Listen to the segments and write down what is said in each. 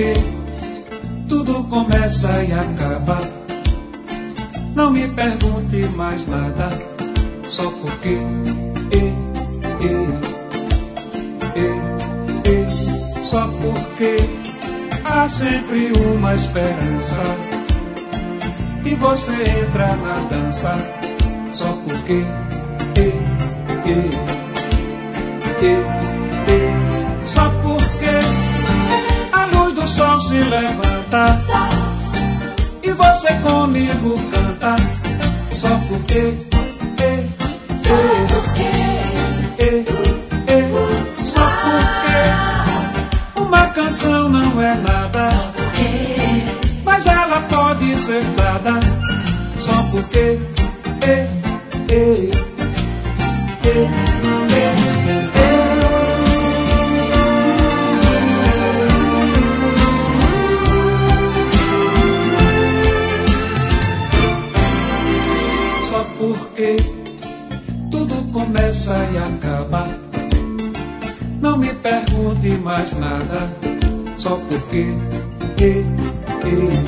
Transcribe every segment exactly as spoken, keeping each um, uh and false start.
porque tudo começa e acaba. Não me pergunte mais nada, só porque e, e, e, e, só porque há sempre uma esperança e você entra na dança, só porque e, e, e, e, só porque a luz do sol se levanta e você comigo canta, só porque e, Só porque, e, e, só porque uma canção não é nada, porque, mas ela pode ser dada, só porque e, e, e, e, e. Só porque tudo começa e acaba. Não me pergunte mais nada, só porque e, e,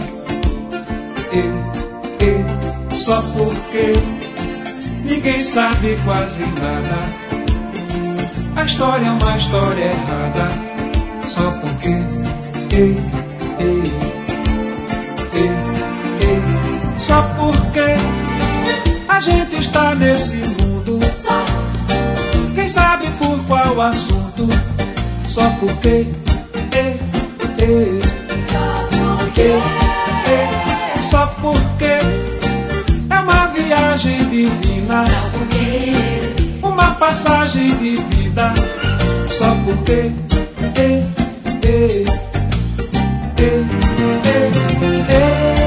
e, e, só porque ninguém sabe quase nada. A história é uma história errada, só porque e, e, e, e, só porque a gente está nesse mundo. Quem sabe por qual assunto? Só porque e, e, só porque, e, só porque é uma viagem divina, só porque, uma passagem de vida. Só porque e, e, e, e, e.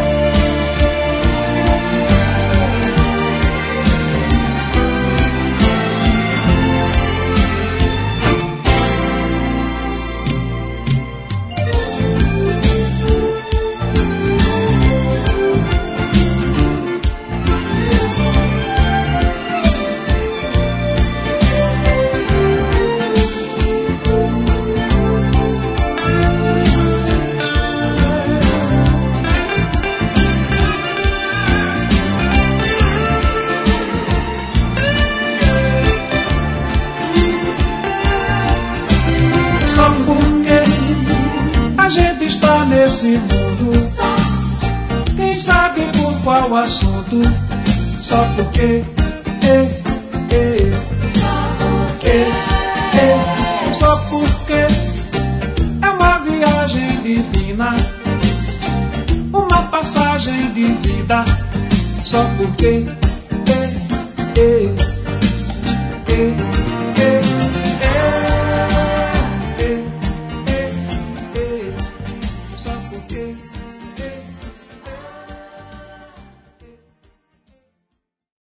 Só porque a gente está nesse mundo. Quem sabe por qual assunto? Só porque e, e, e, e, só porque é uma viagem divina, uma passagem de vida. Só porque e, e, e,